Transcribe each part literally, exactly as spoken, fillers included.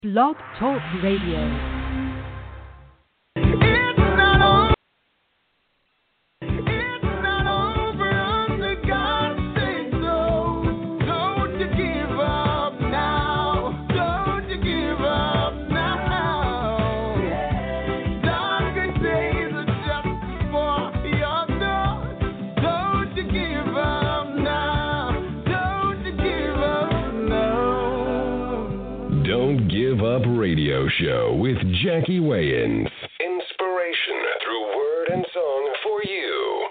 Blog Talk Radio. Radio show with Jackie Wayans. Inspiration through word and song for you.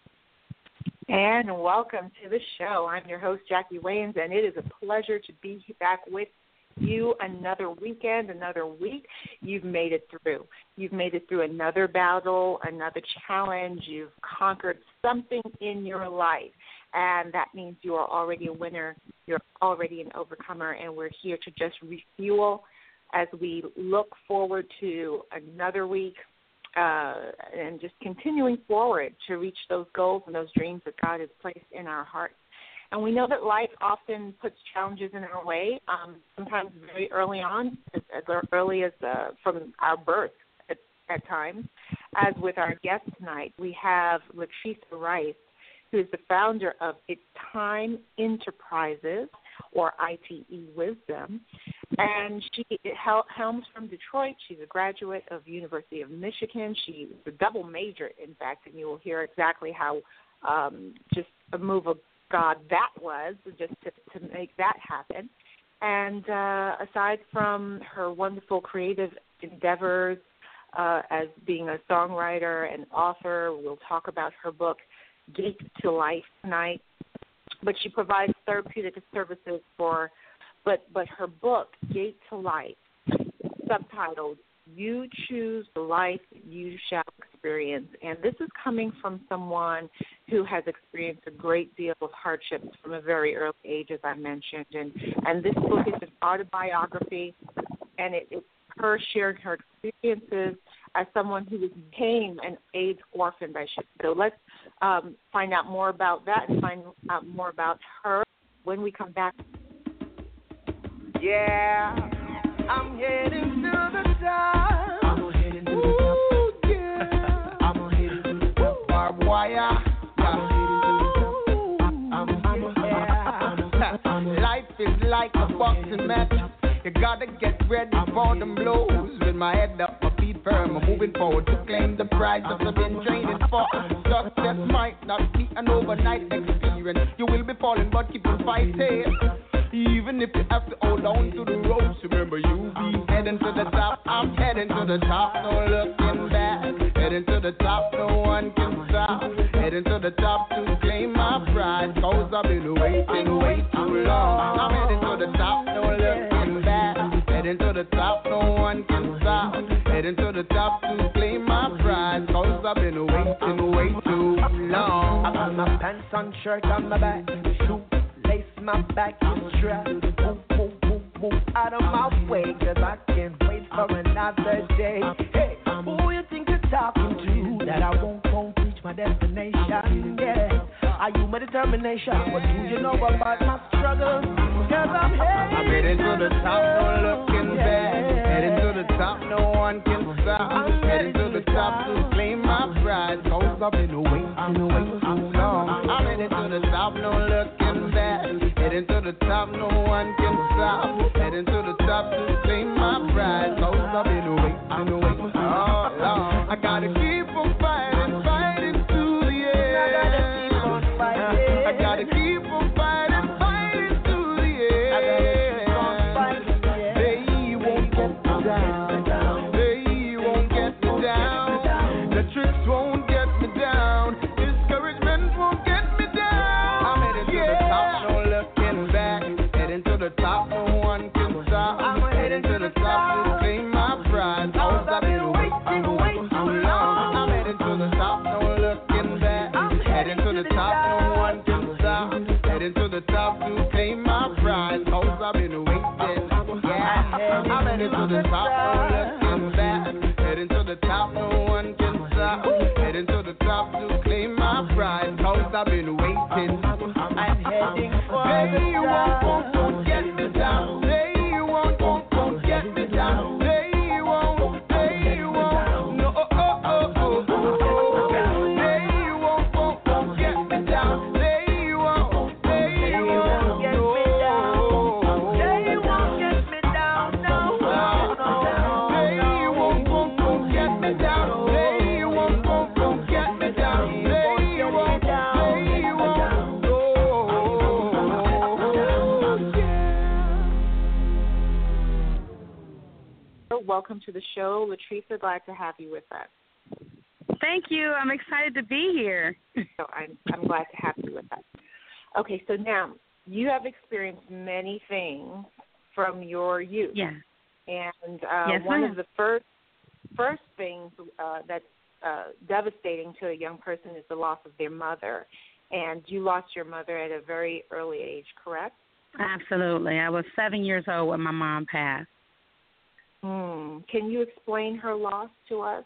And welcome to the show. I'm your host, Jackie Wayans, and it is a pleasure to be back with you another weekend, another week. You've made it through. You've made it through another battle, another challenge. You've conquered something in your life, and that means you are already a winner. You're already an overcomer, and we're here to just refuel as we look forward to another week uh, and just continuing forward to reach those goals and those dreams that God has placed in our hearts. And we know that life often puts challenges in our way, um, sometimes very early on, as, as early as uh, from our birth at, at times. As with our guest tonight, we have Latrice Rice, who is the founder of It's Time Enterprises, or I T E Wisdom, and she helms from Detroit. She's a graduate of University of Michigan. She's a double major, in fact, and you will hear exactly how um, just a move of God that was, just to, to make that happen. And uh, aside from her wonderful creative endeavors uh, as being a songwriter and author, we'll talk about her book, Gate to Life, tonight. But she provides therapeutic services for, but but her book, Gate to Life, subtitled, You Choose the Life You Shall Experience. And this is coming from someone who has experienced a great deal of hardships from a very early age, as I mentioned. And, and this book is an autobiography, and it, it's her sharing her experiences as someone who became an AIDS orphan. I should. So let's um, find out more about that and find out more about her when we come back. Yeah, I'm heading to the top. I'm heading to the top. Yeah. I'm heading to the top. Barbed wire. I'm heading to the top. I'm, I'm, yeah. Life is like a boxing match. You gotta get ready for them blows. With my head up, my feet firm, I'm moving forward to claim the prize that I've been training for. Success might not be an overnight experience. You will be falling, but keep on fighting. Even if you have to hold on to the ropes, remember you be heading to the top. I'm heading to the top, no looking back. Heading to the top, no one can stop. Heading to the top to claim my prize. Cause I've been waiting way too long. I'm heading to the top, no looking back. Heading to the top, no one can stop. Heading to the top to claim my prize. Cause I've been waiting way too long. I got my pants on, shirt on my back. Shoe, lace my back is strapped. Move, move, move, move out of my way. Cause I can't wait for another day. Hey, who you think you're talking to? That I won't, won't reach my destination. Yeah, are you my determination? What do you know about my struggle? Cause I'm heading, I'm heading to the top, no looking back. Heading to the top, no one can stop. I'm heading to the top to claim my prize. Cause I've been waiting way too long. I'm heading to the top, no looking back. Heading to the top, no one can stop. Heading to the top to claim my prize. Cause I've been waiting way too long. I gotta keep on fighting, fighting to the end. I gotta keep on fighting. I gotta keep on fighting, fighting to the end. I gotta keep on fighting. They won't get me down. They won't get me down. The tricks won't get me down. Discouragement won't get me down. I'm heading to the top, no looking back. Heading to the top, no one can stop. I'm heading to the top to claim my prize. Cause I've been waiting way too long. I'm heading to the top, no looking back. Heading to the top, no one can stop. Heading to the top to claim my prize. Cause I've been waiting. Yeah, I'm heading to the top, no looking back. Heading to the top, no one can stop. Heading to the top to claim my prize. Cause I've been waiting. I'm heading for the top. They won't, won't, won't get me down. They won't, won't, won't get me Welcome to the show. Latrice, glad to have you with us. Thank you. I'm excited to be here. So I'm, I'm glad to have you with us. Okay, so now you have experienced many things from your youth. Yeah. And uh, yes, one ma'am. of the first first things uh, that's uh, devastating to a young person is the loss of their mother. And you lost your mother at a very early age, correct? Absolutely. I was seven years old when my mom passed. Mm. Can you explain her loss to us?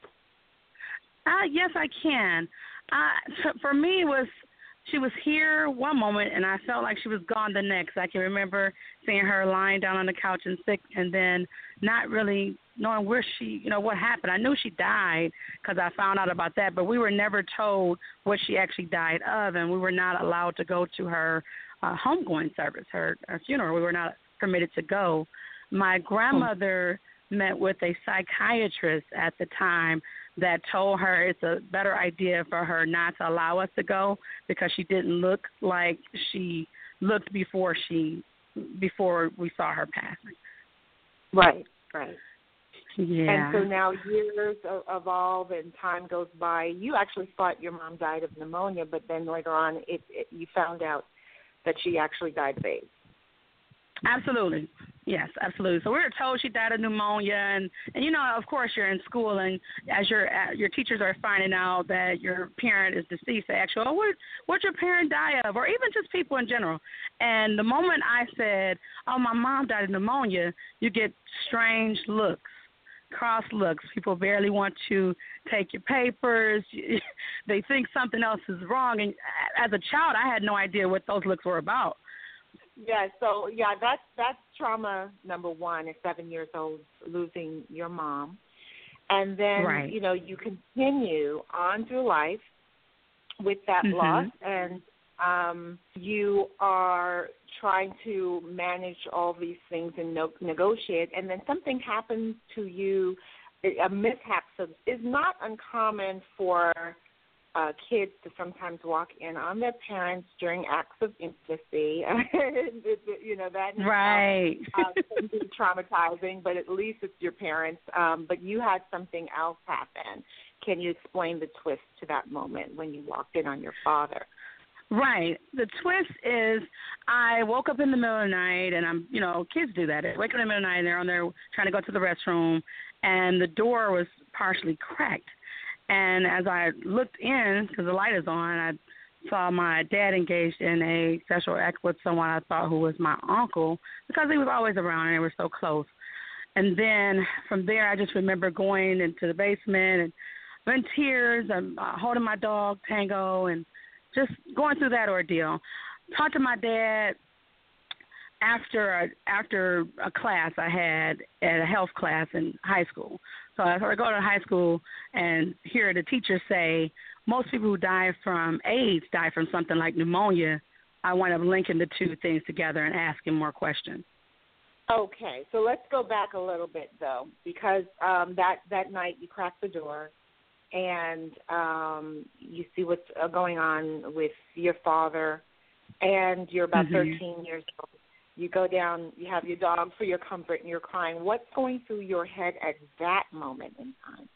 Uh, yes, I can. Uh, for me, it was she was here one moment, and I felt like she was gone the next. I can remember seeing her lying down on the couch and sick, and then not really knowing where she, you know, what happened. I knew she died because I found out about that, but we were never told what she actually died of, and we were not allowed to go to her uh, homegoing service, her, her funeral. We were not permitted to go. My grandmother met with a psychiatrist at the time that told her it's a better idea for her not to allow us to go because she didn't look like she looked before she before we saw her passing. Right, right. Yeah. And so now years evolve and time goes by. You actually thought your mom died of pneumonia, but then later on it, it, you found out that she actually died of AIDS. Absolutely. Yes, absolutely. So we were told she died of pneumonia, and, and you know, of course, you're in school, and as your your teachers are finding out that your parent is deceased, they ask you, oh, what what'd your parent die of, or even just people in general. And the moment I said, oh, my mom died of pneumonia, you get strange looks, cross looks. People barely want to take your papers. They think something else is wrong. And as a child, I had no idea what those looks were about. Yeah, so, yeah, that's that's trauma number one at seven years old, losing your mom. And then, right. you know, you continue on through life with that mm-hmm. loss, and um, you are trying to manage all these things and no- negotiate, and then something happens to you, a mishap so is not uncommon for Uh, kids to sometimes walk in on their parents during acts of intimacy. You know, that right. uh, can be traumatizing, but at least it's your parents. Um, but you had something else happen. Can you explain the twist to that moment when you walked in on your father? Right. The twist is I woke up in the middle of the night, and I'm, you know, kids do that. They wake up in the middle of the night, and they're on their trying to go to the restroom, and the door was partially cracked. And as I looked in, because the light is on, I saw my dad engaged in a sexual act with someone I thought who was my uncle, because he was always around and they were so close. And then from there, I just remember going into the basement and I'm in tears, I'm uh, holding my dog, Tango, and just going through that ordeal. Talked to my dad after a, after a class I had at a health class in high school. So I go to high school and hear the teacher say, most people who die from AIDS die from something like pneumonia. I wind up linking the two things together and asking more questions. Okay, so let's go back a little bit, though, because um, that, that night you crack the door and um, you see what's going on with your father, and you're about mm-hmm. thirteen years old. You go down, you have your dog for your comfort, and you're crying. What's going through your head at that moment in time?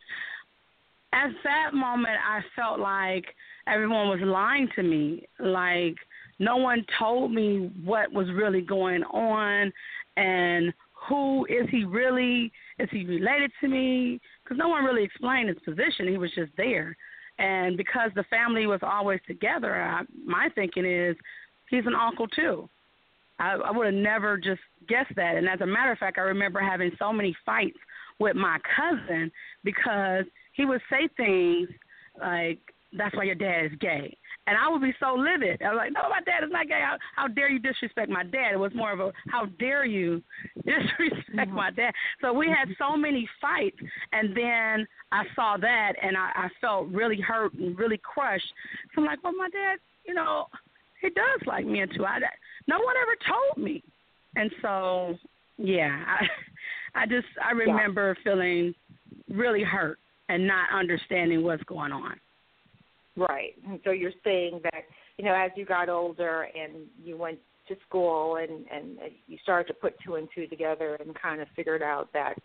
At that moment, I felt like everyone was lying to me, like no one told me what was really going on and who is he really, is he related to me? Because no one really explained his position. He was just there. And because the family was always together, I, my thinking is he's an uncle too. I, I would have never just guessed that. And as a matter of fact, I remember having so many fights with my cousin because he would say things like, that's why your dad is gay. And I would be so livid. I was like, no, my dad is not gay. How, how dare you disrespect my dad? It was more of a, how dare you disrespect mm-hmm. my dad? So we had so many fights. And then I saw that, and I, I felt really hurt and really crushed. So I'm like, well, my dad, you know, he does like me too. I, no one ever told me. And so, yeah, I, I just, I remember yeah. feeling really hurt and not understanding what's going on. Right. And so you're saying that, you know, as you got older and you went to school and, and you started to put two and two together and kind of figured out that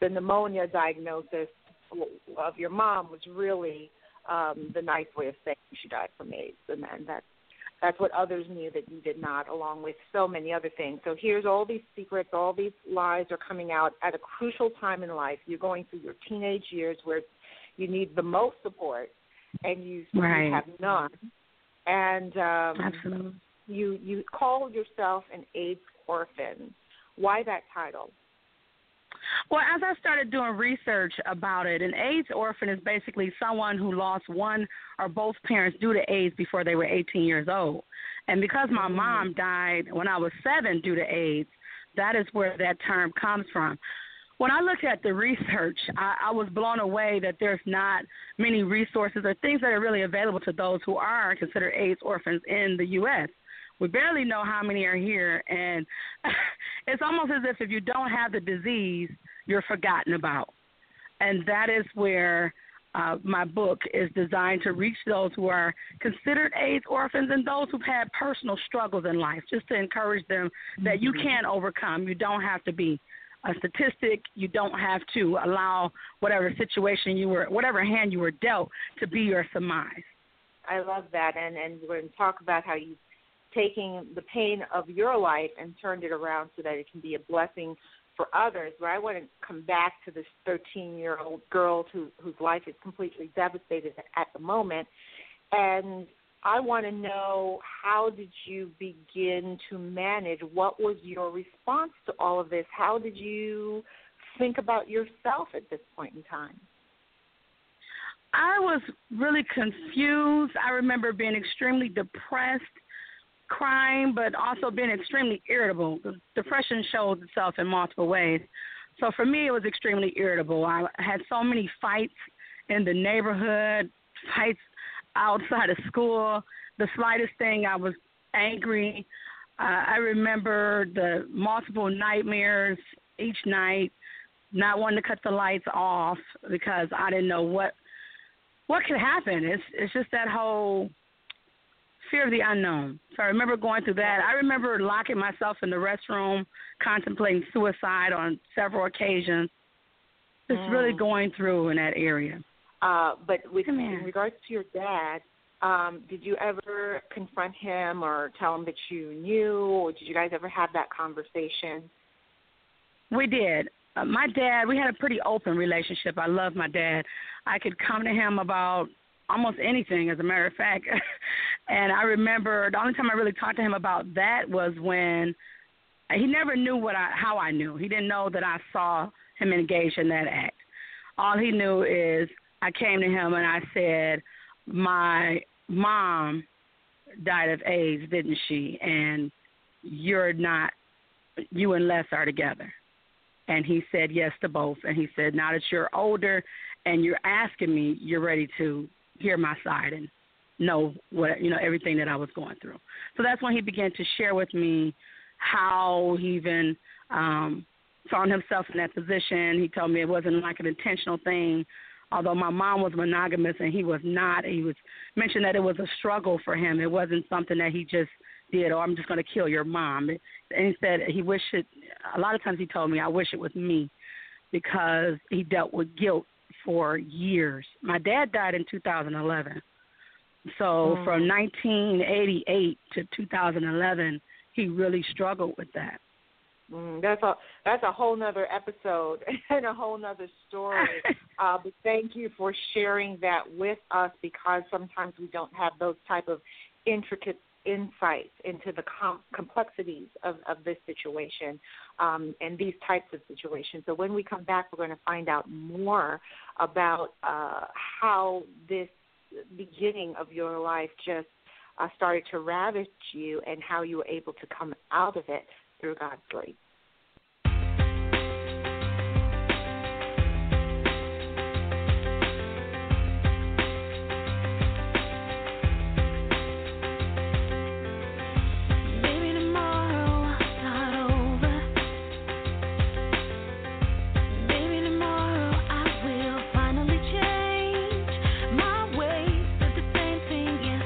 the pneumonia diagnosis of your mom was really um, the nice way of saying she died from AIDS, and then that's that's what others knew that you did not, along with so many other things. So here's all these secrets, all these lies are coming out at a crucial time in life. You're going through your teenage years where you need the most support, and you, right. you have none. And um, Absolutely. you you call yourself an AIDS orphan. Why that title? Well, as I started doing research about it, an AIDS orphan is basically someone who lost one or both parents due to AIDS before they were eighteen years old. And because my mm-hmm. mom died when I was seven due to AIDS, that is where that term comes from. When I looked at the research, I, I was blown away that there's not many resources or things that are really available to those who are considered AIDS orphans in the U S We barely know how many are here, and it's almost as if if you don't have the disease, you're forgotten about. And that is where uh, my book is designed to reach those who are considered AIDS orphans and those who've had personal struggles in life, just to encourage them that you can overcome. You don't have to be a statistic. You don't have to allow whatever situation you were, whatever hand you were dealt, to be your surmise. I love that, and, and we're going to talk about how you taking the pain of your life and turned it around so that it can be a blessing for others. But I want to come back to this thirteen-year-old girl who, whose life is completely devastated at the moment. And I want to know, how did you begin to manage? What was your response to all of this? How did you think about yourself at this point in time? I was really confused. I remember being extremely depressed, crying, but also being extremely irritable. Depression shows itself in multiple ways. So for me, it was extremely irritable. I had so many fights in the neighborhood, fights outside of school. The slightest thing, I was angry. Uh, I remember the multiple nightmares each night, not wanting to cut the lights off because I didn't know what what could happen. It's it's just that whole fear of the unknown. So I remember going through that. I remember locking myself in the restroom, contemplating suicide on several occasions. Just mm. really going through in that area. Uh, but with in regards to your dad, um, did you ever confront him or tell him that you knew, or did you guys ever have that conversation? We did. Uh, my dad, we had a pretty open relationship. I love my dad. I could come to him about almost anything, as a matter of fact. And I remember the only time I really talked to him about that was when he never knew what I, how I knew. He didn't know that I saw him engaged in that act. All he knew is I came to him and I said, my mom died of AIDS, didn't she? And you're not, you and Les are together. And he said yes to both. And he said, now that you're older and you're asking me, you're ready to hear my side and know what, you know, everything that I was going through. So that's when he began to share with me how he even um, found himself in that position. He told me it wasn't like an intentional thing. Although my mom was monogamous and he was not, he was mentioned that it was a struggle for him. It wasn't something that he just did, or I'm just going to kill your mom. And he said he wished it, a lot of times he told me, I wish it was me, because he dealt with guilt for years. My dad died in two thousand eleven. So mm. from nineteen eighty-eight to two thousand eleven, he really struggled with that. Mm, that's a that's a whole nother episode and a whole nother story. uh, but thank you for sharing that with us, because sometimes we don't have those type of intricate insights into the com- complexities of, of this situation um, and these types of situations. So when we come back, we're going to find out more about uh, how this beginning of your life just uh, started to ravage you and how you were able to come out of it through God's grace.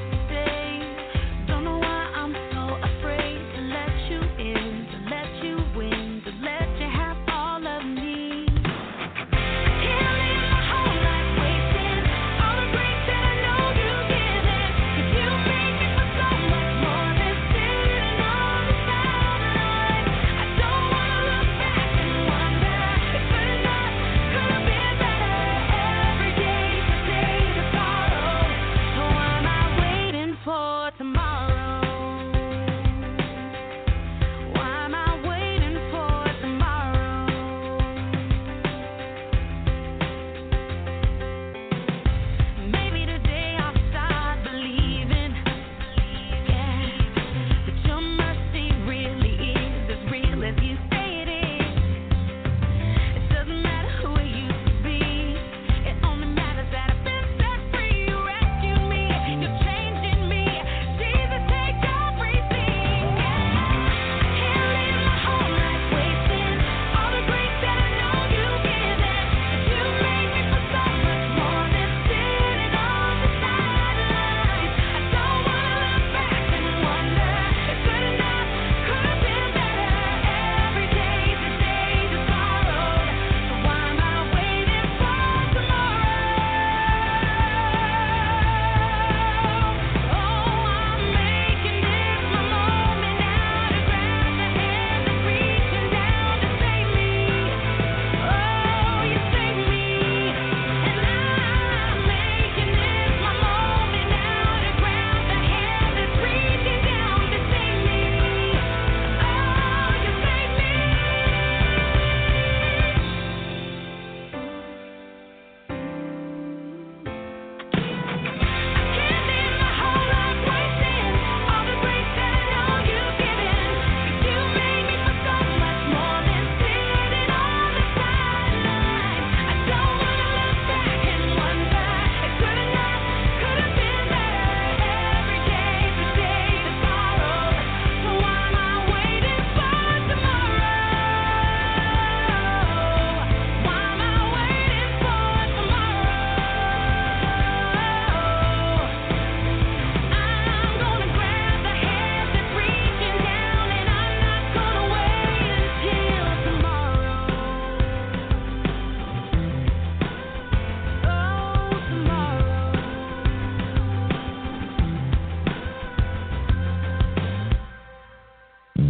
You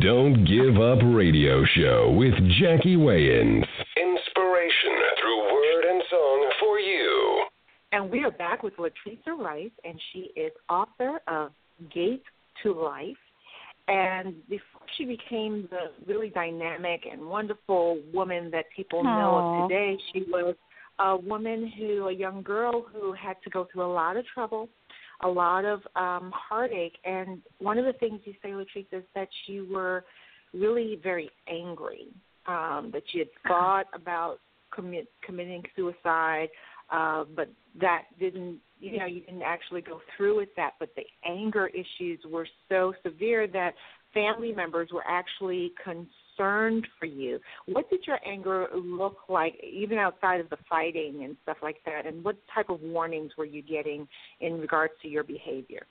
Don't Give Up Radio Show with Jackie Wayans. Inspiration through word and song for you. And we are back with Latrice Rice, and she is author of Gate to Life. And before she became the really dynamic and wonderful woman that people Aww. know of today, she was a woman who, a young girl who had to go through a lot of trouble, a lot of um, heartache. And one of the things you say, Latrice, is that you were really very angry, um, that you had thought about commit, committing suicide, uh, but that didn't, you know, you didn't actually go through with that. But the anger issues were so severe that family members were actually concerned for you. What did your anger look like, even outside of the fighting and stuff like that? And what type of warnings were you getting in regards to your behavior?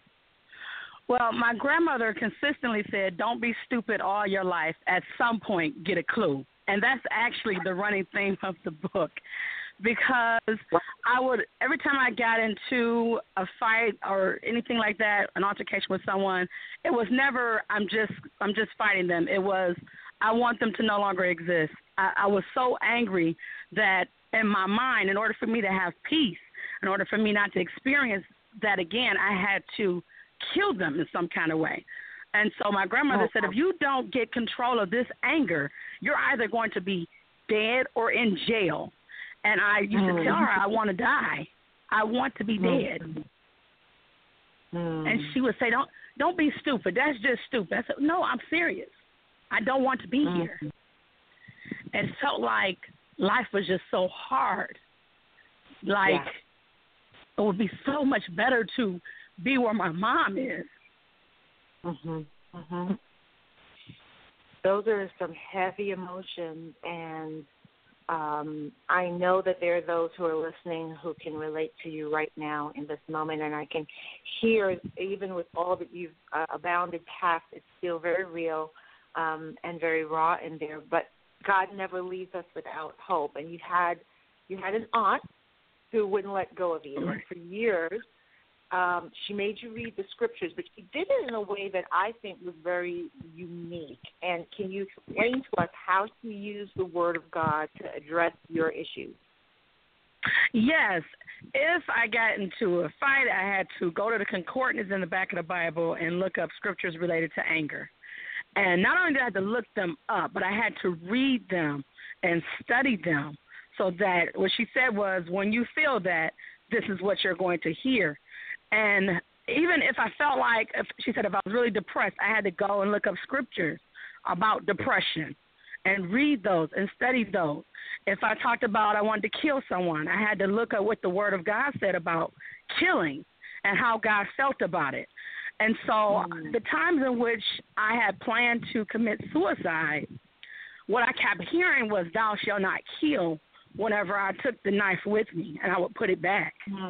Well, my grandmother consistently said, don't be stupid all your life. At some point, get a clue. And that's actually the running theme of the book. Because I would, every time I got into a fight or anything like that, an altercation with someone, it was never, I'm just, I'm just fighting them. It was, I want them to no longer exist. I, I was so angry that in my mind, in order for me to have peace, in order for me not to experience that again, I had to kill them in some kind of way. And so my grandmother said, if you don't get control of this anger, you're either going to be dead or in jail. And I used to tell her, I want to die. I want to be dead. Mm. And she would say, don't don't be stupid. That's just stupid. I said, no, I'm serious. I don't want to be mm. here. It felt like life was just so hard. Like, yeah. It would be so much better to be where my mom is. Mm-hmm. Mm-hmm. Those are some heavy emotions, and Um, I know that there are those who are listening who can relate to you right now in this moment, and I can hear, even with all that you've uh, abounded past, it's still very real um, and very raw in there. But God never leaves us without hope. And you had you had an aunt who wouldn't let go of you, and for years um, she made you read the scriptures, but she did it in a way that I think was very unique. And can you explain to us how she used the Word of God to address your issues? Yes. If I got into a fight, I had to go to the concordance in the back of the Bible and look up scriptures related to anger. And not only did I have to look them up, but I had to read them and study them, so that what she said was, when you feel that, this is what you're going to hear. And even if I felt like, if, she said if I was really depressed, I had to go and look up scriptures about depression and read those and study those. If I talked about I wanted to kill someone, I had to look at what the Word of God said about killing and how God felt about it. And so mm. the times in which I had planned to commit suicide, what I kept hearing was, thou shalt not kill, whenever I took the knife with me, and I would put it back. Mm.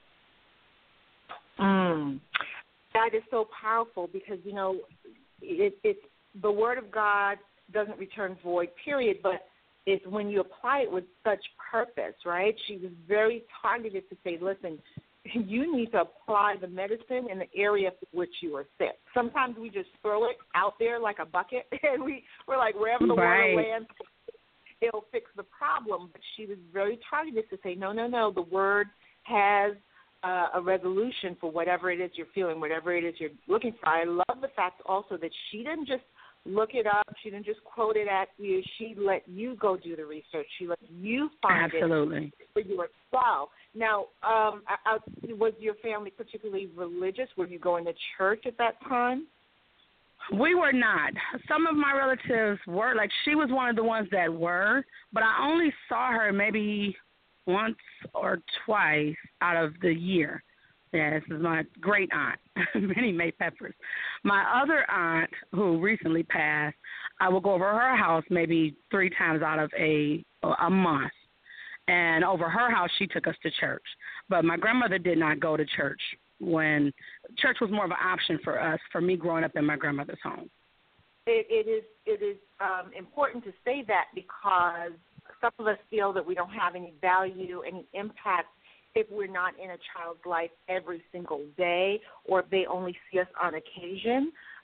Mm. That is so powerful because, you know, it, it's the Word of God doesn't return void, period, but it's when you apply it with such purpose, right? She was very targeted to say, listen, you need to apply the medicine in the area for which you are sick. Sometimes we just throw it out there like a bucket, and we, we're like, wherever the right. water lands, it'll fix the problem. But she was very targeted to say, no, no, no, the Word has Uh, a resolution for whatever it is you're feeling, whatever it is you're looking for. I love the fact also that she didn't just look it up. She didn't just quote it at you. She let you go do the research. She let you find Absolutely. it for yourself. Now, um, I, I, was your family particularly religious? Were you going to church at that time? We were not. Some of my relatives were. Like, she was one of the ones that were, but I only saw her maybe once or twice out of the year. Yeah, this is my great aunt, Minnie Mae Peppers. My other aunt, who recently passed, I would go over her house maybe three times out of a a month. And over her house, she took us to church. But my grandmother did not go to church when church was more of an option for us, for me growing up in my grandmother's home. It, it is it is um, important to say that because some of us feel that we don't have any value, any impact if we're not in a child's life every single day, or if they only see us on occasion.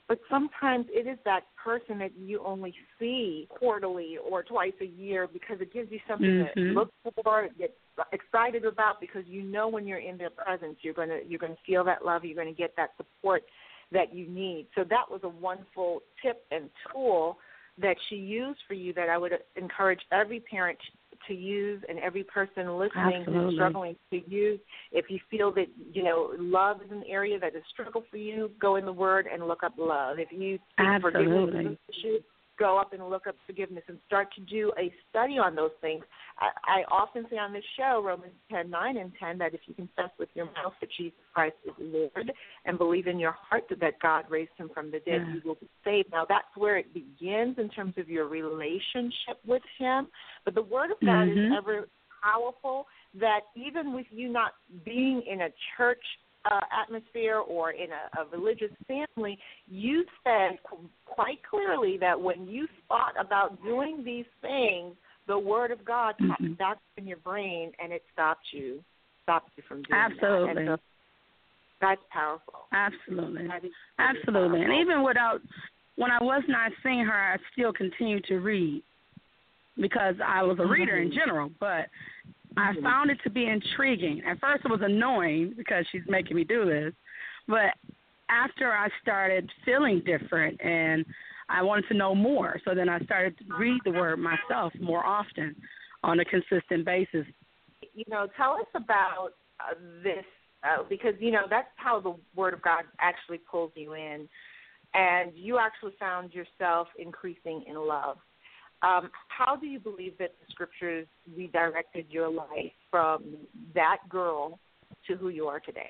But sometimes it is that person that you only see quarterly or twice a year because it gives you something mm-hmm. to look for, get excited about, because you know when you're in their presence, you're going to you're going to feel that love, you're going to get that support that you need. So that was a wonderful tip and tool that she used for you that I would encourage every parent to use and every person listening Absolutely. who's struggling to use. If you feel that, you know, love is an area that is a struggle for you, go in the Word and look up love. If you think forgiveness is an issue, go up and look up forgiveness and start to do a study on those things. I, I often say on this show, Romans ten, nine and ten, that if you confess with your mouth that Jesus Christ is Lord and believe in your heart that, that God raised him from the dead, yeah. you will be saved. Now, that's where it begins in terms of your relationship with him. But the Word of God mm-hmm. is ever powerful that even with you not being in a church Uh, atmosphere or in a, a religious family, you said qu- quite clearly that when you thought about doing these things, the Word of God mm-hmm. popped back in your brain and it stopped you, stopped you from doing Absolutely. that. And so that's powerful. Absolutely. That Absolutely. powerful. And even without, when I was not seeing her, I still continued to read because I was a mm-hmm. reader in general, but I found it to be intriguing. At first it was annoying because she's making me do this, but after I started feeling different and I wanted to know more, so then I started to read the Word myself more often on a consistent basis. You know, tell us about uh, this uh, because, you know, that's how the Word of God actually pulls you in, and you actually found yourself increasing in love. Um, how do you believe that the Scriptures redirected your life from that girl to who you are today?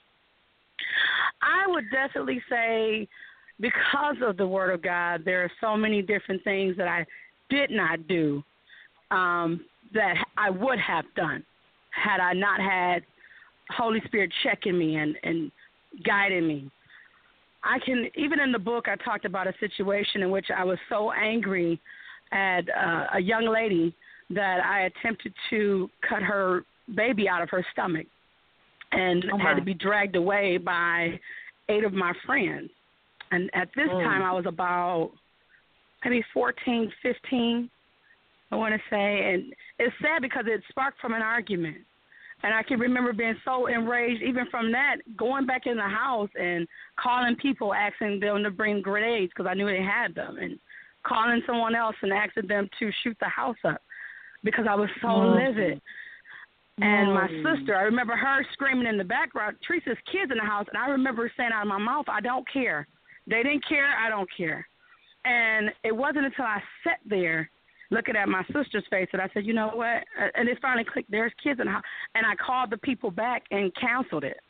I would definitely say because of the Word of God, there are so many different things that I did not do um, that I would have done had I not had Holy Spirit checking me and, and guiding me. I can, even in the book, I talked about a situation in which I was so angry at uh, a young lady that I attempted to cut her baby out of her stomach and oh had to be dragged away by eight of my friends. And at this mm. time, I was about maybe fourteen, fifteen, I want to say. And it's sad because it sparked from an argument. And I can remember being so enraged, even from that, going back in the house and calling people, asking them to bring grenades because I knew they had them, and calling someone else and asking them to shoot the house up because I was so mm. livid. And my sister, I remember her screaming in the background, Teresa's kids in the house, and I remember saying out of my mouth, I don't care. They didn't care, I don't care. And it wasn't until I sat there looking at my sister's face that I said, you know what? And it finally clicked, there's kids in the house. And I called the people back and canceled it.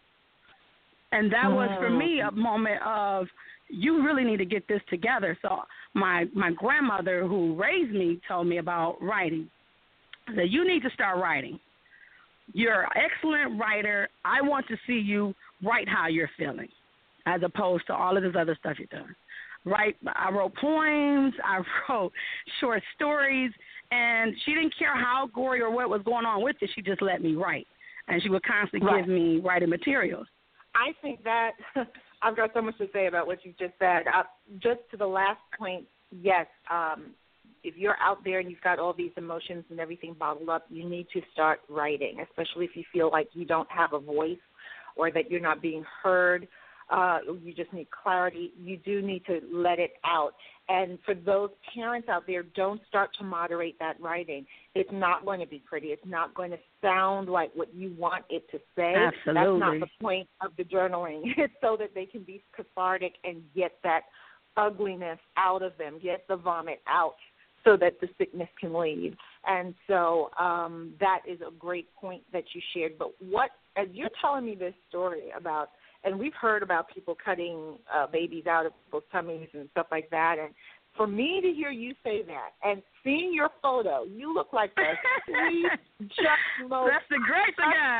And that mm. was, for me, a moment of, you really need to get this together. So my my grandmother who raised me told me about writing. I said, you need to start writing. You're an excellent writer. I want to see you write how you're feeling as opposed to all of this other stuff you're doing. Right? I wrote poems. I wrote short stories. And she didn't care how gory or what was going on with it. She just let me write. And she would constantly right. give me writing materials. I think that I've got so much to say about what you just said. Uh, just to the last point, yes, um, if you're out there and you've got all these emotions and everything bottled up, you need to start writing, especially if you feel like you don't have a voice or that you're not being heard. Uh, you just need clarity. You do need to let it out. And for those parents out there, don't start to moderate that writing. It's not going to be pretty. It's not going to sound like what you want it to say. Absolutely. That's not the point of the journaling. It's so that they can be cathartic and get that ugliness out of them, get the vomit out so that the sickness can leave. And so um, that is a great point that you shared. But what, as you're telling me this story about, and we've heard about people cutting uh, babies out of people's tummies and stuff like that. And for me to hear you say that and seeing your photo, you look like the sweet, just most. That's the grace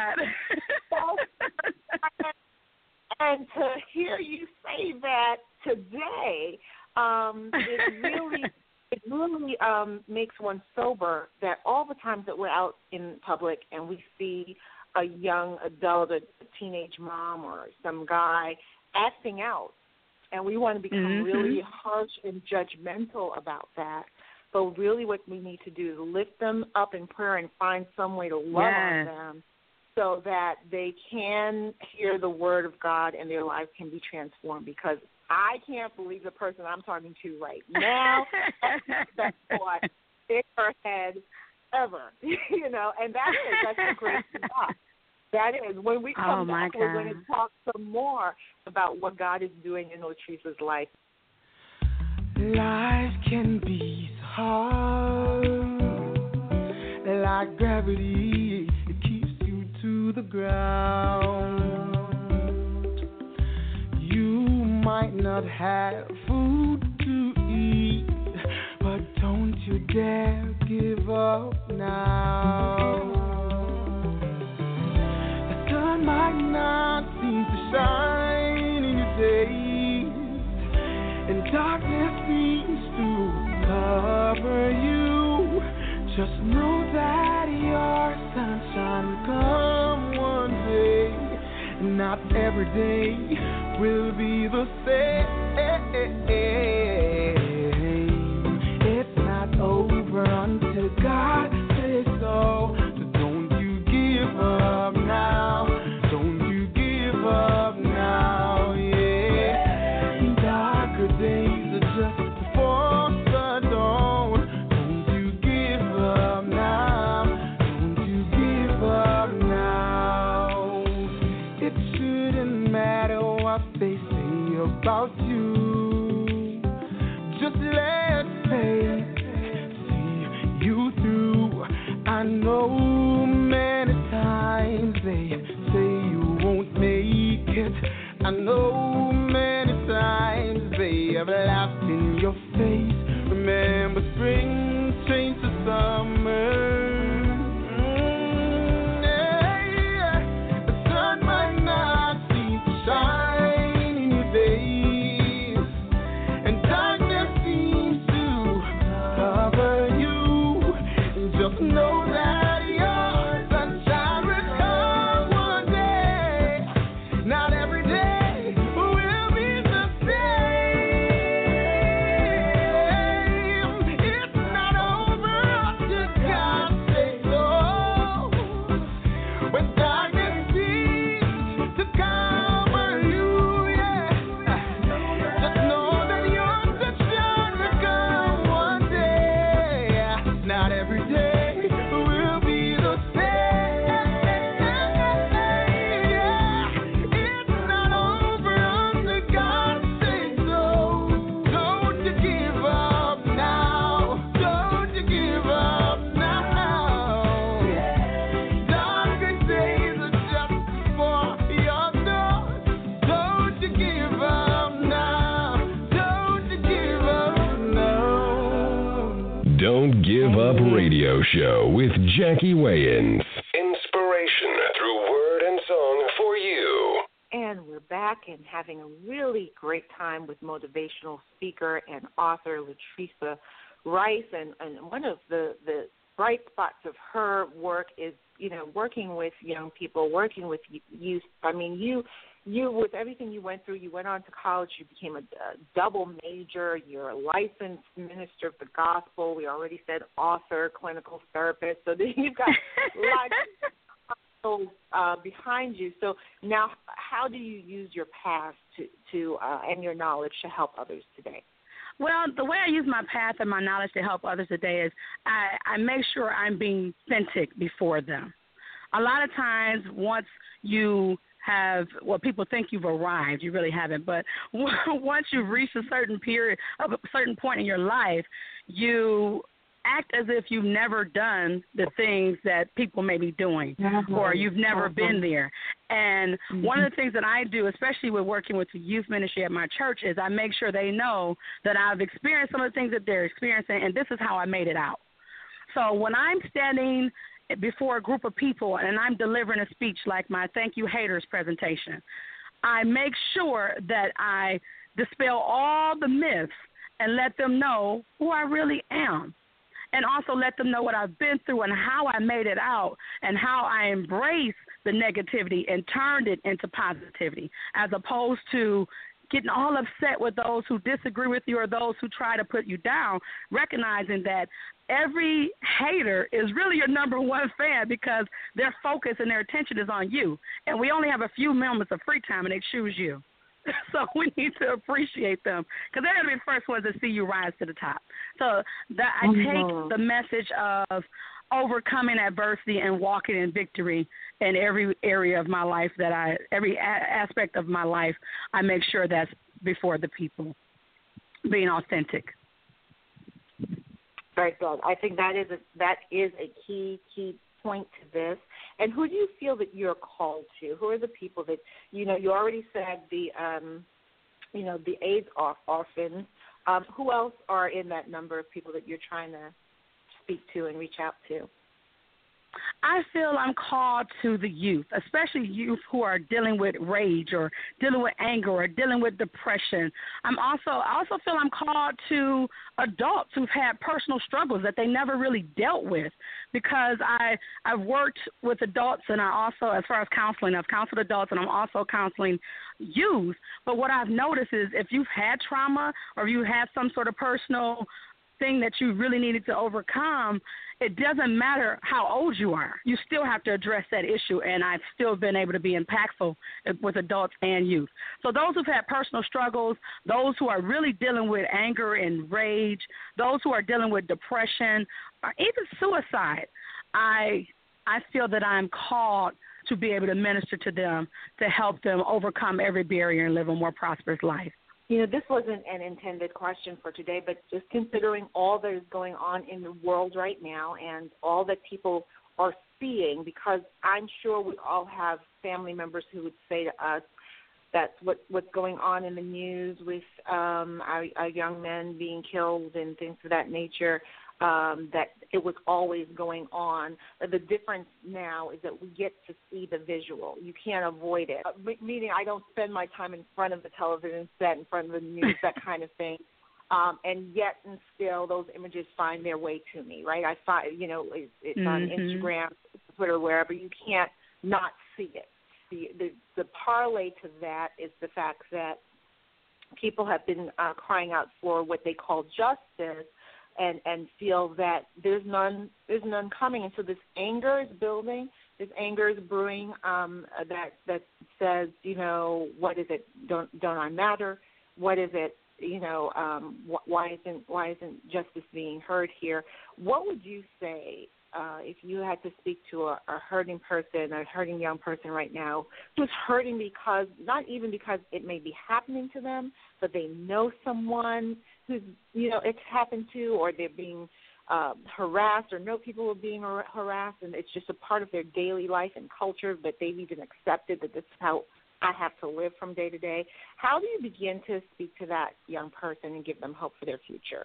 of God. And to hear you say that today, um, it really, it really um, makes one sober that all the times that we're out in public and we see a young adult, a teenage mom or some guy acting out And we want to become mm-hmm. really harsh and judgmental about that. But really what we need to do is lift them up in prayer and find some way to love yes. on them so that they can hear the word of God and their lives can be transformed. Because I can't believe the person I'm talking to right now has that thought in her head ever, you know, and that's it. That's the great thought. That is. When we come oh back, God. we're going to talk some more about what God is doing in Latrice's life. Life can be so hard, like gravity, it keeps you to the ground. You might not have food to eat, but don't you dare give up now. The sun might not seem to shine in your days, and darkness seems to cover you. Just know that your sunshine will come one day. Not every day will be the same. It's not over until God says so. So don't you give up now. Don't you give up now. Yeah. Darker days are just before the dawn. Don't you give up now. Don't you give up now. It shouldn't matter what they say about you. Just let faith see you through. I know many times they say you won't make it. I know many times they have laughed in your face. Remember, spring changed to summer. Mm, yeah. The sun might not seem to shine in your days, and darkness seems to cover you. Just know that your sunshine will come one day. Not every day will be the same. It's not over until God says so. When darkness seems to cover you, yeah. Just know that your sunshine will come one day. Not every day will be the same. It's not over until God says so. Don't you give up now. Don't you give up now. Darker days are just before your door. Don't you give up now. Don't you give up now. Don't Give Up Radio Show with Jackie Wayans. Inspiration through word and song for you. And we're back and having a really great time with motivational speaker and author Latrice Rice. And, and one of the, the bright spots of her work is, you know, working with young people, working with youth. I mean, you, you with everything you went through, you went on to college, you became a, a double major, you're a licensed minister of the gospel. We already said author, clinical therapist. So then you've got lots of uh, behind you. So now how do you use your past to, to uh, and your knowledge to help others today? Well, the way I use my path and my knowledge to help others today is I, I make sure I'm being authentic before them. A lot of times once you have, well, people think you've arrived. You really haven't. But once you've reached a certain period, of a certain point in your life, you act as if you've never done the things that people may be doing, mm-hmm. or you've never mm-hmm. been there. And mm-hmm. one of the things that I do, especially with working with the youth ministry at my church, is I make sure they know that I've experienced some of the things that they're experiencing, and this is how I made it out. So when I'm standing before a group of people and I'm delivering a speech like my Thank You Haters presentation, I make sure that I dispel all the myths and let them know who I really am. And also let them know what I've been through and how I made it out and how I embraced the negativity and turned it into positivity, as opposed to getting all upset with those who disagree with you or those who try to put you down, recognizing that every hater is really your number one fan because their focus and their attention is on you. And we only have a few moments of free time, and they choose you. So we need to appreciate them because they're going to be the first ones to see you rise to the top. So that I take mm-hmm. the message of overcoming adversity and walking in victory in every area of my life that I, every a- aspect of my life, I make sure that's before the people, being authentic. Very good. I think that is a, that is a key, key point to this. And who do you feel that you're called to? Who are the people that, you know, you already said the, um, you know, the AIDS orphans. Um, who else are in that number of people that you're trying to speak to and reach out to? I feel I'm called to the youth, especially youth who are dealing with rage or dealing with anger or dealing with depression. I'm also I also feel I'm called to adults who've had personal struggles that they never really dealt with, because I I've worked with adults, and I also, as far as counseling, I've counseled adults, and I'm also counseling youth. But what I've noticed is if you've had trauma or if you have some sort of personal thing that you really needed to overcome, it doesn't matter how old you are. You still have to address that issue, and I've still been able to be impactful with adults and youth. So those who've had personal struggles, those who are really dealing with anger and rage, those who are dealing with depression, or even suicide, I I feel that I'm called to be able to minister to them, to help them overcome every barrier and live a more prosperous life. You know, this wasn't an intended question for today, but just considering all that is going on in the world right now and all that people are seeing, because I'm sure we all have family members who would say to us that what, what's going on in the news with um, our, our young men being killed and things of that nature, um, that it was always going on. The difference now is that we get to see the visual. You can't avoid it. Uh, meaning I don't spend my time in front of the television set, in front of the news, that kind of thing. Um, and yet and still those images find their way to me, right? I find, you know, it's, it's mm-hmm. on Instagram, Twitter, wherever. You can't not see it. The, the, the parlay to that is the fact that people have been uh, crying out for what they call justice, and, and feel that there's none there's none coming. And so this anger is building, this anger is brewing, um, that that says, you know, what is it? Don't don't I matter? What is it? You know, um, wh- why isn't why isn't justice being heard here? What would you say uh, if you had to speak to a, a hurting person, a hurting young person right now, who's hurting because, not even because it may be happening to them, but they know someone who's, you know, it's happened to, or they're being um, harassed, or know people who are being har- harassed, and it's just a part of their daily life and culture, but they've even accepted that this is how I have to live from day to day. How do you begin to speak to that young person and give them hope for their future?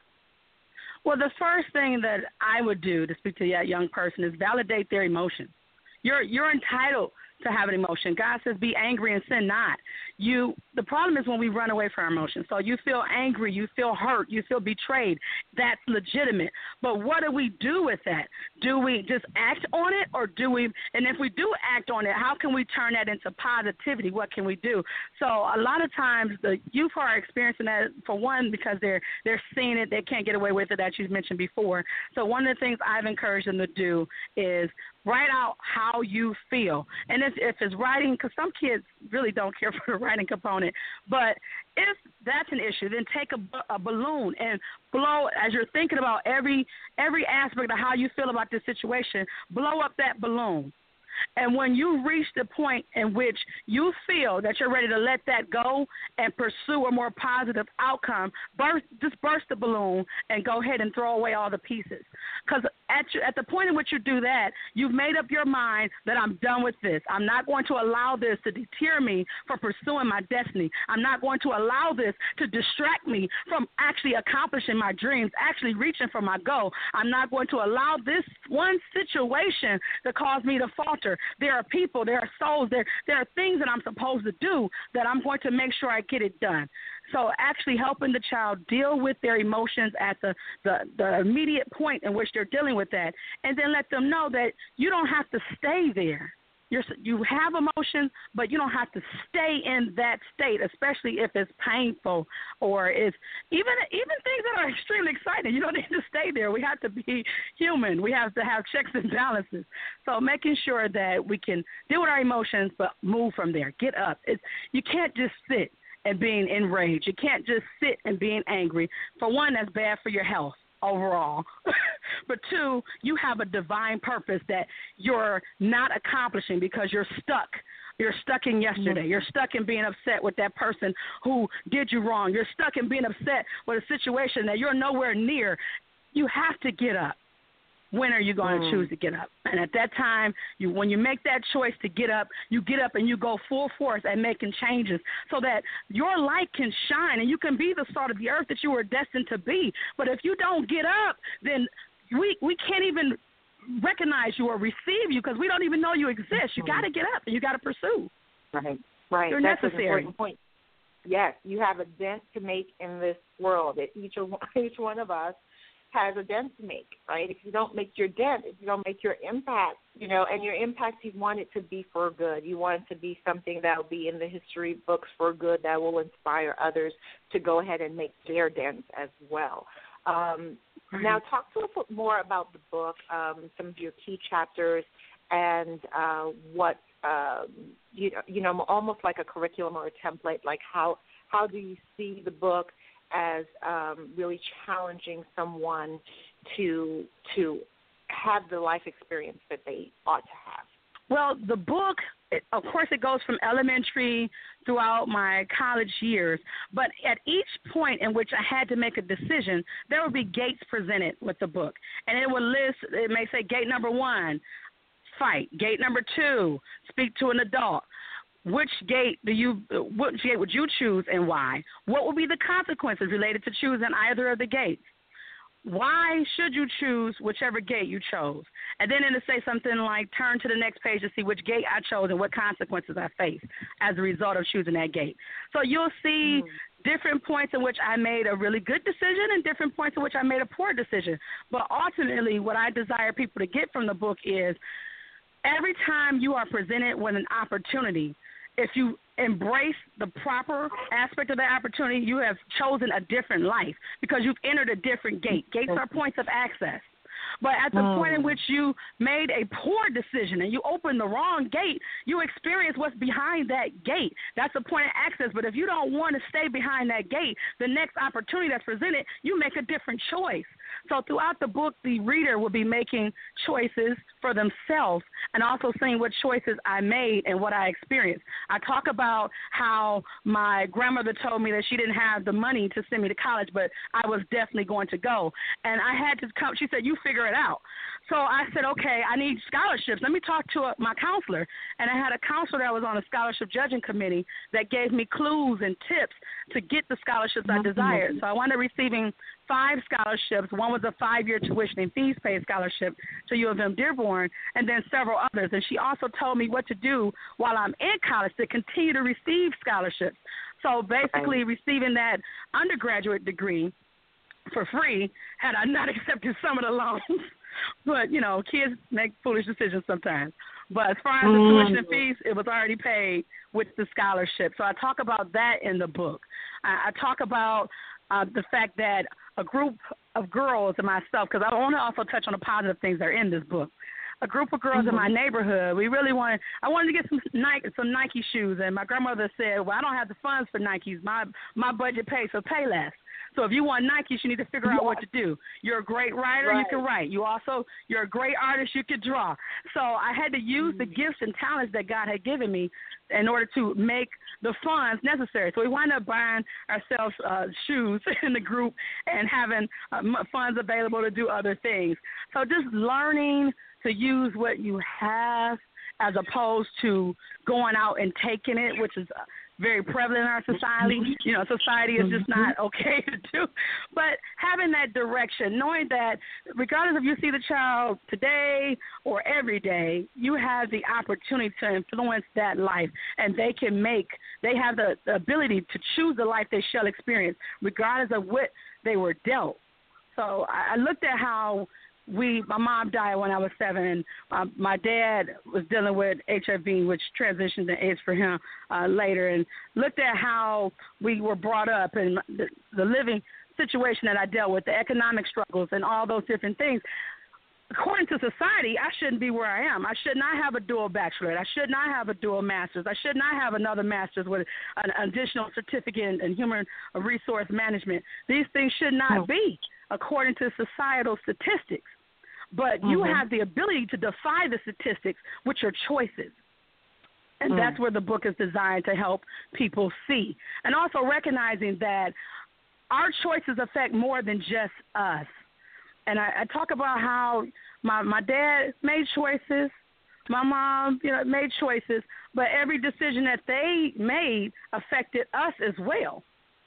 Well, the first thing that I would do to speak to that young person is validate their emotions. You're you're entitled to have an emotion. God says, be angry and sin not. You, the problem is when we run away from our emotions. So you feel angry, you feel hurt, you feel betrayed. That's legitimate. But what do we do with that? Do we just act on it, or do we, and if we do act on it, how can we turn that into positivity? What can we do? So a lot of times the youth are experiencing that, for one, because they're they're seeing it, they can't get away with it, that you mentioned before. So one of the things I've encouraged them to do is write out how you feel. And if, if it's writing, because some kids really don't care for the writing component, but if that's an issue, then take a, a balloon and blow, as you're thinking about every every aspect of how you feel about this situation, blow up that balloon. And when you reach the point in which you feel that you're ready to let that go and pursue a more positive outcome, burst, just burst the balloon and go ahead and throw away all the pieces. Because at, at the point in which you do that, you've made up your mind that I'm done with this. I'm not going to allow this to deter me from pursuing my destiny. I'm not going to allow this to distract me from actually accomplishing my dreams, actually reaching for my goal. I'm not going to allow this one situation to cause me to falter. There are people, there are souls, there there are things that I'm supposed to do that I'm going to make sure I get it done. So actually helping the child deal with their emotions at the, the, the immediate point in which they're dealing with that, and then let them know that you don't have to stay there. You're, you have emotions, but you don't have to stay in that state, especially if it's painful or it's even even things that are extremely exciting. You don't need to stay there. We have to be human. We have to have checks and balances. So making sure that we can deal with our emotions, but move from there. Get up. It's, you can't just sit and being enraged. You can't just sit and being angry. For one, that's bad for your health overall. But two, you have a divine purpose that you're not accomplishing because you're stuck. You're stuck in yesterday. You're stuck in being upset with that person who did you wrong. You're stuck in being upset with a situation that you're nowhere near. You have to get up. When are you going to choose to get up? And at that time, you when you make that choice to get up, you get up and you go full force at making changes so that your light can shine and you can be the salt of the earth that you were destined to be. But if you don't get up, then we we can't even recognize you or receive you because we don't even know you exist. You got to get up and you got to pursue. Right, right. You're That's necessary. an important point. Yes, you have a dent to make in this world. That each of, each one of us has a dent to make, right? If you don't make your dent, if you don't make your impact, you know, and your impact, you want it to be for good. You want it to be something that will be in the history books for good, that will inspire others to go ahead and make their dents as well. Um, mm-hmm. Now, talk to us more about the book, um, some of your key chapters, and uh, what, um, you, you know, almost like a curriculum or a template, like how, how do you see the book as um, really challenging someone to to have the life experience that they ought to have? Well, the book, it, of course, it goes from elementary throughout my college years, but at each point in which I had to make a decision, there would be gates presented with the book, and it would list, it may say gate number one, fight, gate number two, speak to an adult. Which gate do you? Which gate would you choose and why? What would be the consequences related to choosing either of the gates? Why should you choose whichever gate you chose? And then it'll say something like, turn to the next page to see which gate I chose and what consequences I face as a result of choosing that gate. So you'll see mm. different points in which I made a really good decision and different points in which I made a poor decision. But ultimately, what I desire people to get from the book is every time you are presented with an opportunity, if you embrace the proper aspect of that opportunity, you have chosen a different life because you've entered a different gate. Gates are points of access. But at the mm. point in which you made a poor decision and you opened the wrong gate, you experience what's behind that gate. That's a point of access. But if you don't want to stay behind that gate, the next opportunity that's presented, you make a different choice. So throughout the book, the reader will be making choices for themselves and also seeing what choices I made and what I experienced. I talk about how my grandmother told me that she didn't have the money to send me to college, but I was definitely going to go. And I had to come. She said, you figure it out. So I said, okay, I need scholarships. Let me talk to a, my counselor. And I had a counselor that was on a scholarship judging committee that gave me clues and tips to get the scholarships I desired. So I wound up receiving five scholarships. One was a five-year tuition and fees paid scholarship to U of M Dearborn, and then several others. And she also told me what to do while I'm in college to continue to receive scholarships. So basically receiving that undergraduate degree for free had I not accepted some of the loans. But, you know, kids make foolish decisions sometimes. But as far as the mm. tuition and fees, it was already paid with the scholarship. So I talk about that in the book. I, I talk about uh, the fact that a group of girls and myself, because I want to also touch on the positive things that are in this book. A group of girls mm-hmm. in my neighborhood, we really wanted, I wanted to get some Nike, some Nike shoes. And my grandmother said, well, I don't have the funds for Nikes. My, my budget pays, so pay less. So if you want Nikes, you need to figure out what to do. You're a great writer, right. You can write. You also, you're a great artist, you can draw. So I had to use mm-hmm. the gifts and talents that God had given me in order to make the funds necessary. So we wound up buying ourselves uh, shoes in the group and having uh, funds available to do other things. So just learning to use what you have as opposed to going out and taking it, which is very prevalent in our society. You know, society is just not okay to do. But having that direction, knowing that regardless if you see the child today or every day, you have the opportunity to influence that life, and they can make, they have the, the ability to choose the life they shall experience, regardless of what they were dealt. So I, I looked at how we, my mom died when I was seven, and uh, my dad was dealing with H I V, which transitioned to AIDS for him uh, later, and looked at how we were brought up and the, the living situation that I dealt with, the economic struggles and all those different things. According to society, I shouldn't be where I am. I should not have a dual bachelorette. I should not have a dual master's. I should not have another master's with an additional certificate in human resource management. These things should not be according to societal statistics. But mm-hmm. you have the ability to defy the statistics with your choices. And mm. that's where the book is designed to help people see. And also recognizing that our choices affect more than just us. And I, I talk about how my my dad made choices, my mom, you know, made choices, but every decision that they made affected us as well.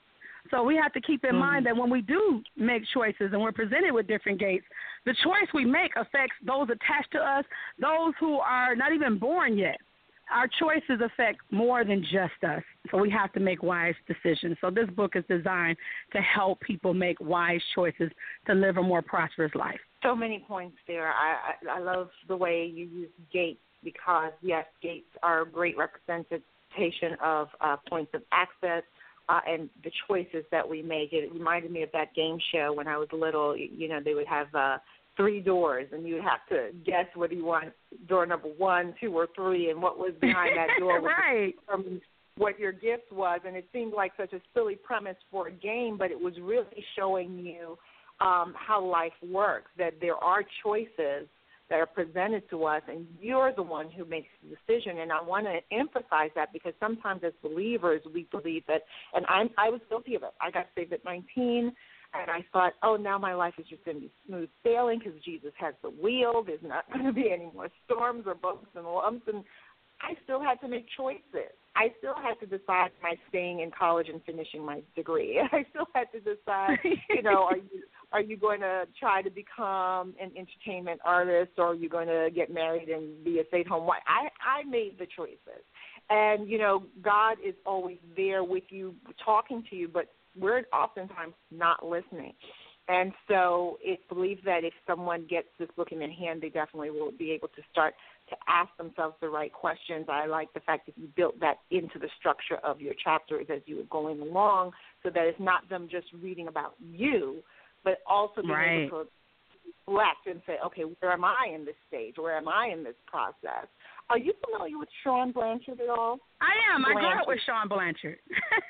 So we have to keep in mm-hmm. mind that when we do make choices and we're presented with different gates, the choice we make affects those attached to us, those who are not even born yet. Our choices affect more than just us, so we have to make wise decisions. So this book is designed to help people make wise choices to live a more prosperous life. So many points there. I, I, I love the way you use gates because, yes, gates are a great representation of uh, points of access uh, and the choices that we make. It reminded me of that game show when I was little. You know, they would have uh, three doors, and you would have to guess whether you want door number one, two, or three, and what was behind that door right. from what your gift was. And it seemed like such a silly premise for a game, but it was really showing you um, how life works, that there are choices that are presented to us, and you're the one who makes the decision. And I want to emphasize that because sometimes as believers we believe that, and I'm, I was guilty of it. I got saved at nineteen. And I thought, oh, now my life is just going to be smooth sailing because Jesus has the wheel. There's not going to be any more storms or bumps and lumps. And I still had to make choices. I still had to decide, am I staying in college and finishing my degree? I still had to decide, you know, are you are you going to try to become an entertainment artist, or are you going to get married and be a stay-at-home wife? I, I made the choices. And, you know, God is always there with you, talking to you, but we're oftentimes not listening. And so it's believed that if someone gets this book in their hand, they definitely will be able to start to ask themselves the right questions. I like the fact that you built that into the structure of your chapters as you were going along, so that it's not them just reading about you, but also being right. able to reflect and say, okay, where am I in this stage? Where am I in this process? Are you familiar with Sean Blanchard at all? I am. Blanchard. I grew up with Sean Blanchard.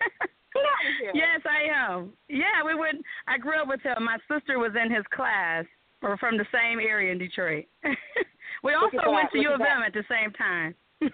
Here. Yes, I am. Yeah, we would. I grew up with him. My sister was in his class. We're from the same area in Detroit. we Look also went to Look U of at M at the same time.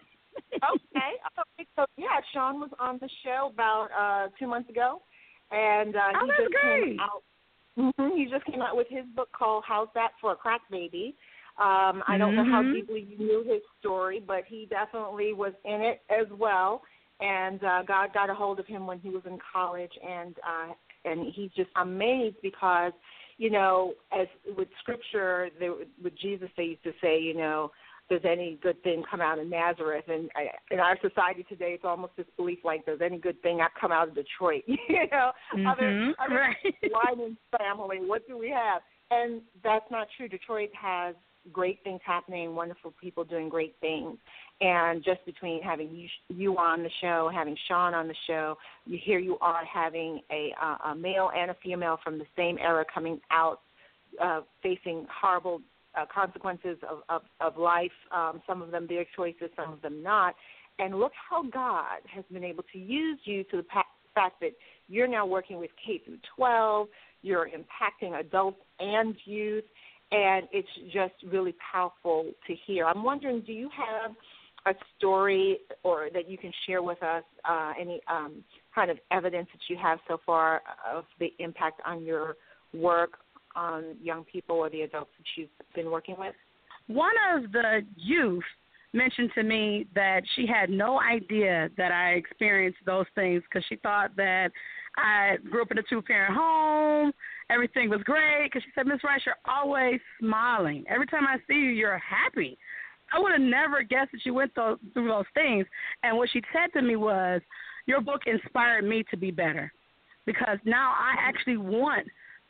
okay. okay. So yeah, Sean was on the show about uh, two months ago, and uh, oh, he that's just great. came out. Mm-hmm, he just came out with his book called "How's That for a Crack Baby." Um, I don't mm-hmm. know how deeply you knew his story, but he definitely was in it as well. And uh, God got a hold of him when he was in college, and uh, and he's just amazed because, you know, as with Scripture, there, with Jesus, they used to say, you know, does any good thing come out of Nazareth? And I, in our society today, it's almost this belief like, does any good thing come out of Detroit? you know, mm-hmm. other, other right. Lyman family, what do we have? And that's not true. Detroit has great things happening, wonderful people doing great things. And just between having you, you on the show, having Sean on the show, you here you are having a, uh, a male and a female from the same era coming out, uh, facing horrible uh, consequences of, of, of life, um, some of them their choices, some of them not. And look how God has been able to use you to the pa- fact that you're now working with K through twelve, you're impacting adults and youth, and it's just really powerful to hear. I'm wondering, do you have a story or that you can share with us, uh, any um, kind of evidence that you have so far of the impact on your work on young people or the adults that you've been working with? One of the youth mentioned to me that she had no idea that I experienced those things because she thought that I grew up in a two-parent home. Everything was great because she said, Miss Rice, you're always smiling. Every time I see you, you're happy. I would have never guessed that you went through those things. And what she said to me was, your book inspired me to be better because now I actually want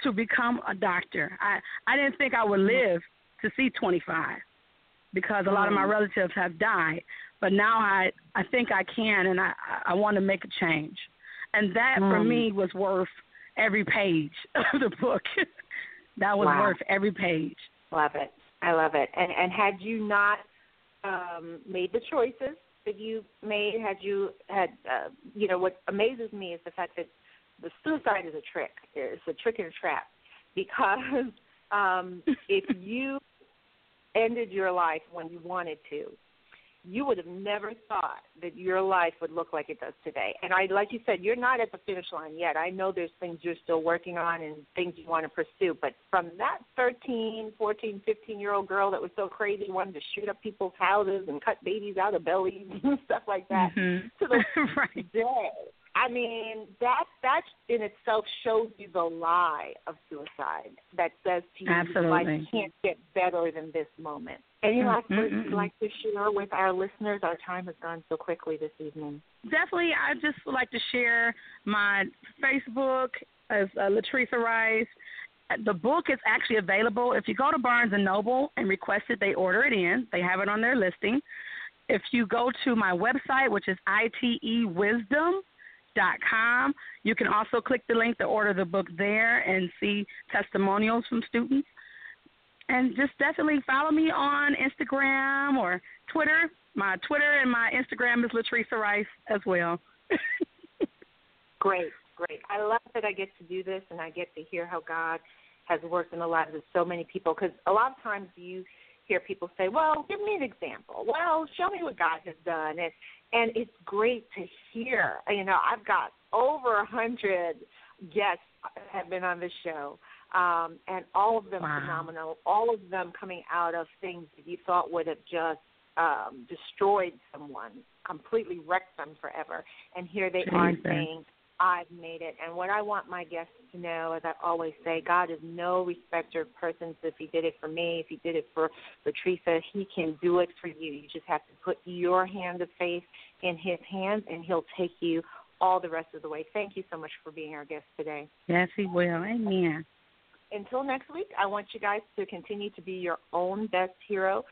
to become a doctor. I, I didn't think I would live to see twenty-five because a lot of my relatives have died. But now I, I think I can, and I, I want to make a change. And that, mm. for me, was worth every page of the book. That was wow. worth every page. Love it. I love it. And and had you not um, made the choices that you made, had you had, uh, you know, what amazes me is the fact that the suicide is a trick. It's a trick and a trap. Because um, if you ended your life when you wanted to, you would have never thought that your life would look like it does today. And I, like you said, you're not at the finish line yet. I know there's things you're still working on and things you want to pursue. But from that thirteen, fourteen, fifteen-year-old girl that was so crazy, wanted to shoot up people's houses and cut babies out of bellies and stuff like that, mm-hmm. to the right. day. I mean, that that in itself shows you the lie of suicide that says to you, Absolutely. life can't get better than this moment. Any last words you'd like to share with our listeners? Our time has gone so quickly this evening. Definitely, I just would like to share my Facebook as uh, Latresa Rice. The book is actually available. If you go to Barnes and Noble and request it, they order it in. They have it on their listing. If you go to my website, which is I T E wisdom dot com, you can also click the link to order the book there and see testimonials from students. And just definitely follow me on Instagram or Twitter. My Twitter and my Instagram is Latresa Rice as well. Great, great. I love that I get to do this and I get to hear how God has worked in the lives of so many people, because a lot of times you hear people say, well, give me an example. Well, show me what God has done. And, and it's great to hear. You know, I've got over a hundred guests have been on this show. Um, and all of them wow. phenomenal, all of them coming out of things that you thought would have just um, destroyed someone, completely wrecked them forever. And here they Jesus. are saying, I've made it. And what I want my guests to know, as I always say, God is no respecter of persons. If he did it for me, if he did it for Latresa, he can do it for you. You just have to put your hand of faith in his hands, and he'll take you all the rest of the way. Thank you so much for being our guest today. Yes, he will. Amen. Until next week, I want you guys to continue to be your own best hero.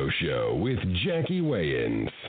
Radio Show with Jackie Wayans.